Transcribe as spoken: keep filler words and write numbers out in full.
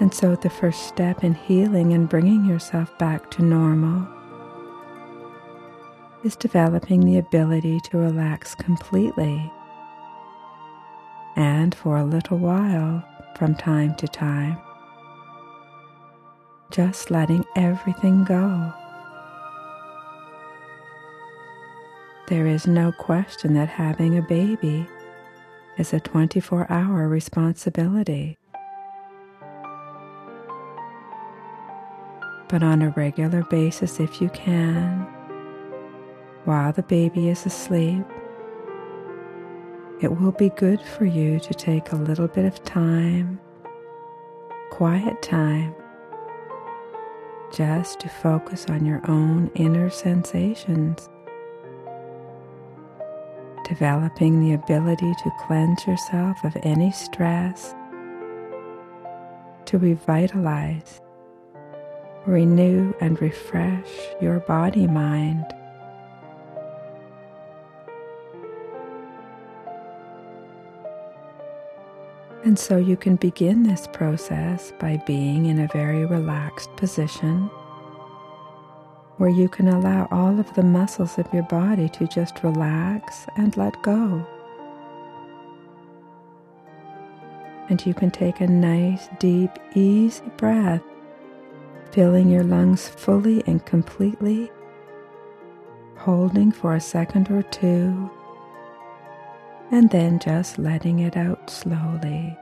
And so the first step in healing and bringing yourself back to normal is developing the ability to relax completely and for a little while from time to time, just letting everything go. There is no question that having a baby is a twenty-four hour responsibility. But on a regular basis, if you can, while the baby is asleep, it will be good for you to take a little bit of time, quiet time, just to focus on your own inner sensations, developing the ability to cleanse yourself of any stress, to revitalize, renew and refresh your body-mind. And so you can begin this process by being in a very relaxed position where you can allow all of the muscles of your body to just relax and let go. And you can take a nice, deep, easy breath, filling your lungs fully and completely, holding for a second or two, and then just letting it out slowly.